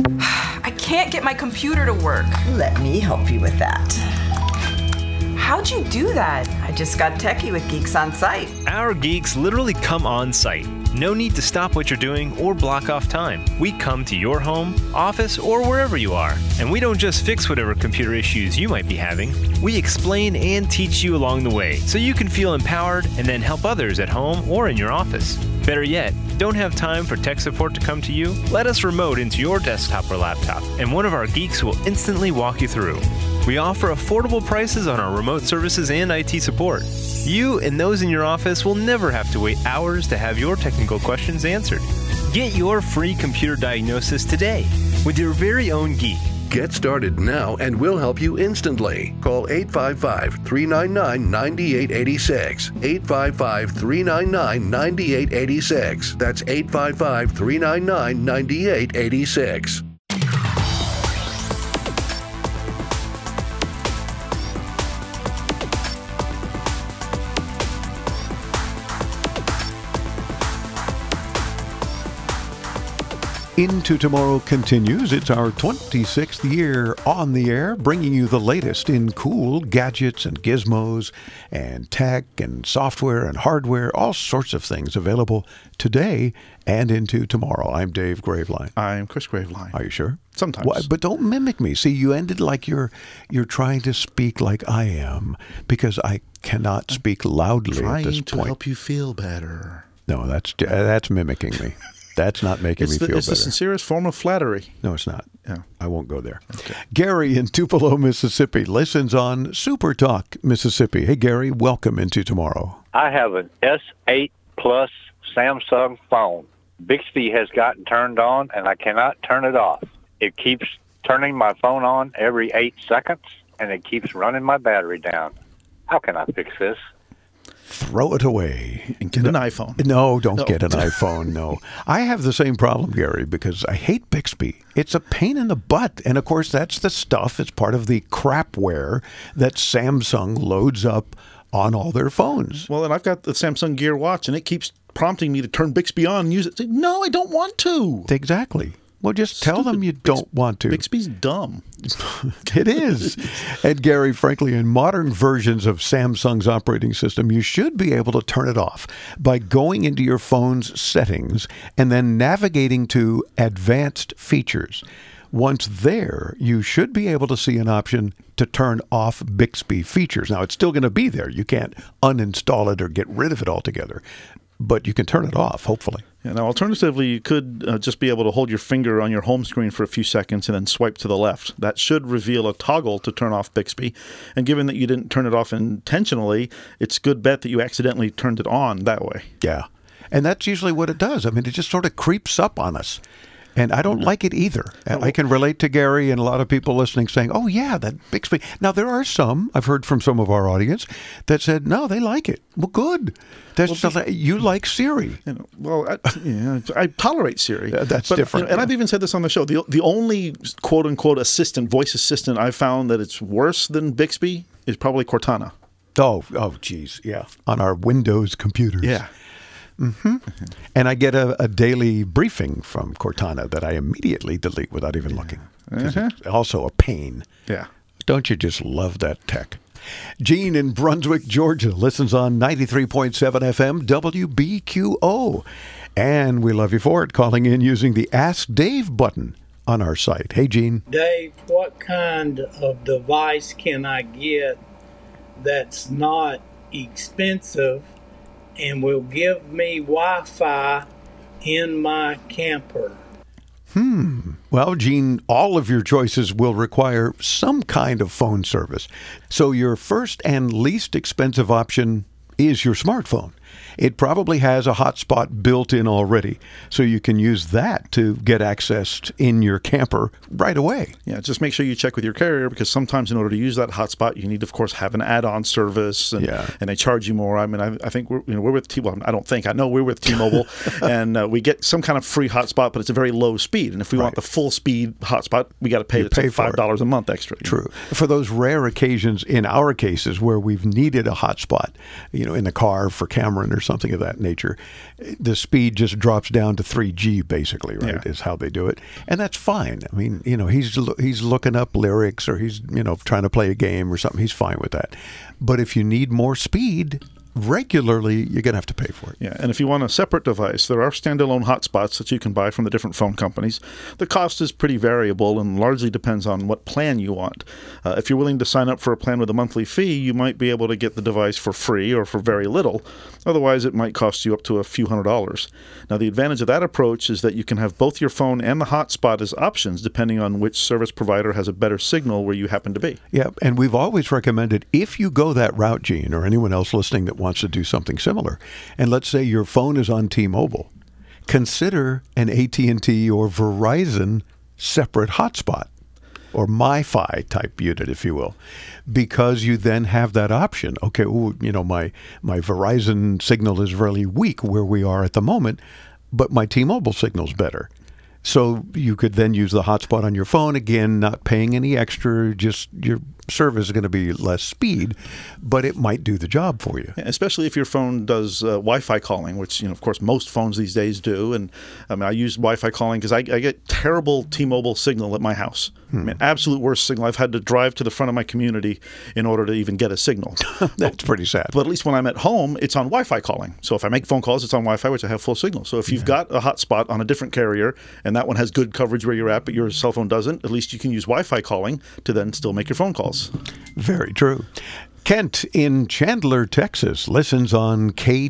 I can't get my computer to work. Let me help you with that. How'd you do that? I just got techie with Geeks on Site. Our geeks literally come on site. No need to stop what you're doing or block off time. We come to your home, office, or wherever you are. And we don't just fix whatever computer issues you might be having. We explain and teach you along the way so you can feel empowered and then help others at home or in your office. Better yet, don't have time for tech support to come to you? Let us remote into your desktop or laptop, and one of our geeks will instantly walk you through. We offer affordable prices on our remote services and IT support. You and those in your office will never have to wait hours to have your technical questions answered. Get your free computer diagnosis today with your very own geek. Get started now and we'll help you instantly. Call 855-399-9886. 855-399-9886. That's 855-399-9886. Into Tomorrow continues. It's our 26th year on the air, bringing you the latest in cool gadgets and gizmos and tech and software and hardware, all sorts of things available today and into tomorrow. I'm Dave Graveline. I'm Chris Graveline. Are you sure? Sometimes. Well, but don't mimic me. See, you ended like you're trying to speak like I am, because I cannot speak loudly at this point. Trying to help you feel better. No, that's mimicking me. That's not making me feel better. It's the sincerest form of flattery. No, it's not. Yeah. I won't go there. Okay. Gary in Tupelo, Mississippi, listens on Super Talk, Mississippi. Hey, Gary, welcome into tomorrow. I have an S8 Plus Samsung phone. Bixby has gotten turned on, and I cannot turn it off. It keeps turning my phone on every 8 seconds, and it keeps running my battery down. How can I fix this? Throw it away. And get an iPhone. No, don't get an iPhone, no. I have the same problem, Gary, because I hate Bixby. It's a pain in the butt. And, of course, that's the stuff. It's part of the crapware that Samsung loads up on all their phones. Well, and I've got the Samsung Gear Watch, and it keeps prompting me to turn Bixby on and use it. No, I don't want to. Exactly. Well, just tell them you don't want to. Bixby's dumb. It is. And Gary, frankly, in modern versions of Samsung's operating system, you should be able to turn it off by going into your phone's settings and then navigating to advanced features. Once there, you should be able to see an option to turn off Bixby features. Now, it's still going to be there. You can't uninstall it or get rid of it altogether, but you can turn it off, hopefully. Yeah, now, alternatively, you could just be able to hold your finger on your home screen for a few seconds and then swipe to the left. That should reveal a toggle to turn off Bixby. And given that you didn't turn it off intentionally, it's a good bet that you accidentally turned it on that way. Yeah. And that's usually what it does. I mean, it just sort of creeps up on us. And I don't like it either. I can relate to Gary and a lot of people listening saying, oh, yeah, that Bixby. Now, there are some, I've heard from some of our audience, that said, no, they like it. Well, good. You like Siri. I tolerate Siri. That's different. And I've even said this on the show. The only quote-unquote voice assistant I've found that it's worse than Bixby is probably Cortana. Oh, geez, yeah. On our Windows computers. Yeah. Mm-hmm. And I get a daily briefing from Cortana that I immediately delete without even looking. It's also a pain. Yeah. Don't you just love that tech? Gene in Brunswick, Georgia, listens on 93.7 FM WBQO. And we love you for it, calling in using the Ask Dave button on our site. Hey, Gene. Dave, what kind of device can I get that's not expensive and will give me Wi-Fi in my camper? Well, Gene, all of your choices will require some kind of phone service. So your first and least expensive option is your smartphone. It probably has a hotspot built in already, so you can use that to get access in your camper right away. Yeah, just make sure you check with your carrier, because sometimes in order to use that hotspot, you need to, of course, have an add-on service, and they charge you more. I mean, I think we're with T-Mobile. I know we're with T-Mobile, and we get some kind of free hotspot, but it's a very low speed. And if we want the full speed hotspot, we got to pay $5 a month extra. True. For those rare occasions, in our cases, where we've needed a hotspot, in the car for cameras foreign or something of that nature, the speed just drops down to 3G basically, right? Yeah. Is how they do it. And that's fine. I mean, he's looking up lyrics or he's, trying to play a game or something. He's fine with that. But if you need more speed regularly, you're going to have to pay for it. Yeah, and if you want a separate device, there are standalone hotspots that you can buy from the different phone companies. The cost is pretty variable and largely depends on what plan you want. If you're willing to sign up for a plan with a monthly fee, you might be able to get the device for free or for very little. Otherwise, it might cost you up to a few $100s. Now, the advantage of that approach is that you can have both your phone and the hotspot as options depending on which service provider has a better signal where you happen to be. Yeah, and we've always recommended if you go that route, Gene, or anyone else listening that wants to do something similar, and let's say your phone is on T-Mobile, consider an AT&T or Verizon separate hotspot or MiFi type unit, if you will, because you then have that option. Okay, my Verizon signal is really weak where we are at the moment, but my T-Mobile signal's better. So you could then use the hotspot on your phone, again, not paying any extra, just your service is going to be less speed, but it might do the job for you. Yeah, especially if your phone does Wi-Fi calling, which, of course, most phones these days do. And I use Wi-Fi calling because I get terrible T-Mobile signal at my house. I mean, absolute worst signal. I've had to drive to the front of my community in order to even get a signal. That's pretty sad. But at least when I'm at home, it's on Wi-Fi calling. So if I make phone calls, it's on Wi-Fi, which I have full signal. So if you've got a hotspot on a different carrier and that one has good coverage where you're at, but your cell phone doesn't, at least you can use Wi-Fi calling to then still make your phone calls. Very true. Kent in Chandler, Texas, listens on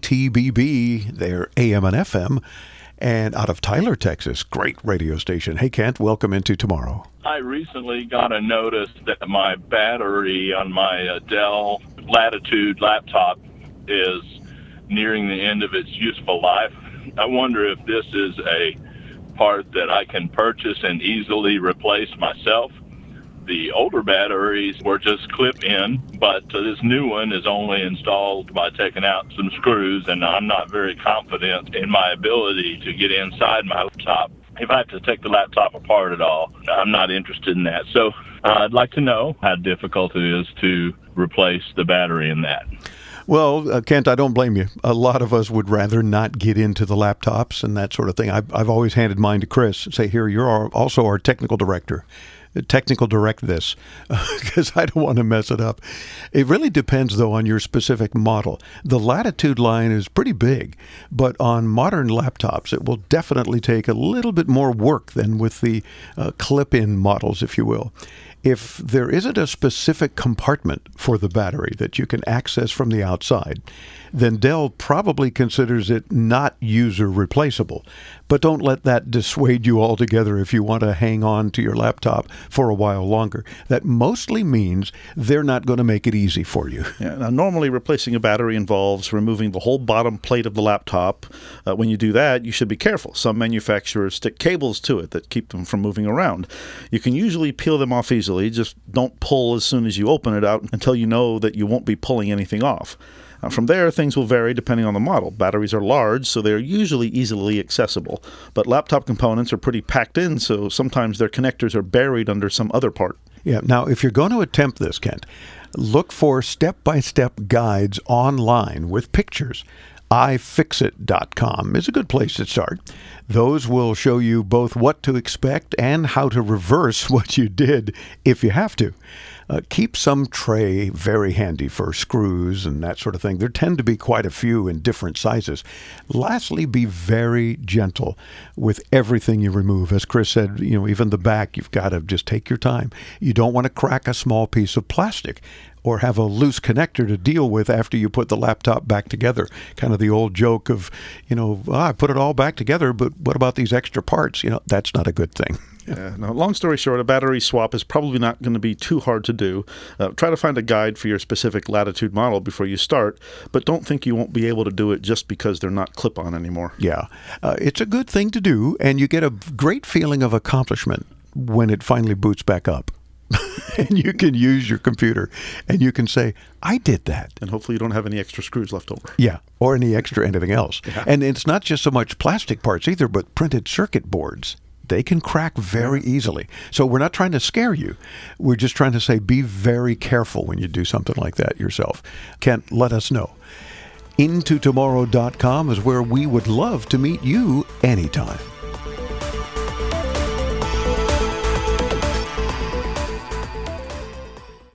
KTBB, their AM and FM, and out of Tyler, Texas, great radio station. Hey, Kent, welcome into Tomorrow. I recently got a notice that my battery on my Dell Latitude laptop is nearing the end of its useful life. I wonder if this is a part that I can purchase and easily replace myself. The older batteries were just clip-in, but this new one is only installed by taking out some screws, and I'm not very confident in my ability to get inside my laptop. If I have to take the laptop apart at all, I'm not interested in that. So I'd like to know how difficult it is to replace the battery in that. Well, Kent, I don't blame you. A lot of us would rather not get into the laptops and that sort of thing. I've always handed mine to Chris and say, here, you're also our technical director. Technical direct this because I don't want to mess it up. It really depends, though, on your specific model. The Latitude line is pretty big, but on modern laptops, it will definitely take a little bit more work than with the clip-in models, if you will. If there isn't a specific compartment for the battery that you can access from the outside, then Dell probably considers it not user replaceable. But don't let that dissuade you altogether if you want to hang on to your laptop for a while longer. That mostly means they're not going to make it easy for you. Yeah, now, normally replacing a battery involves removing the whole bottom plate of the laptop. When you do that, you should be careful. Some manufacturers stick cables to it that keep them from moving around. You can usually peel them off easily. Just don't pull as soon as you open it out until you know that you won't be pulling anything off. From there, things will vary depending on the model. Batteries are large, so they're usually easily accessible. But laptop components are pretty packed in, so sometimes their connectors are buried under some other part. Yeah. Now, if you're going to attempt this, Kent, look for step-by-step guides online with pictures. iFixit.com is a good place to start. Those will show you both what to expect and how to reverse what you did if you have to. Keep some tray very handy for screws and that sort of thing. There tend to be quite a few in different sizes. Lastly, be very gentle with everything you remove. As Chris said, even the back, you've got to just take your time. You don't want to crack a small piece of plastic or have a loose connector to deal with after you put the laptop back together. Kind of the old joke of, I put it all back together, but what about these extra parts? That's not a good thing. Now, long story short, a battery swap is probably not going to be too hard to do. Try to find a guide for your specific Latitude model before you start, but don't think you won't be able to do it just because they're not clip-on anymore. Yeah, it's a good thing to do, and you get a great feeling of accomplishment when it finally boots back up. And you can use your computer and you can say, I did that. And hopefully you don't have any extra screws left over. Yeah, or any extra anything else. Yeah. And it's not just so much plastic parts either, but printed circuit boards. They can crack very easily. So we're not trying to scare you. We're just trying to say be very careful when you do something like that yourself. Kent, let us know. intotomorrow.com is where we would love to meet you anytime.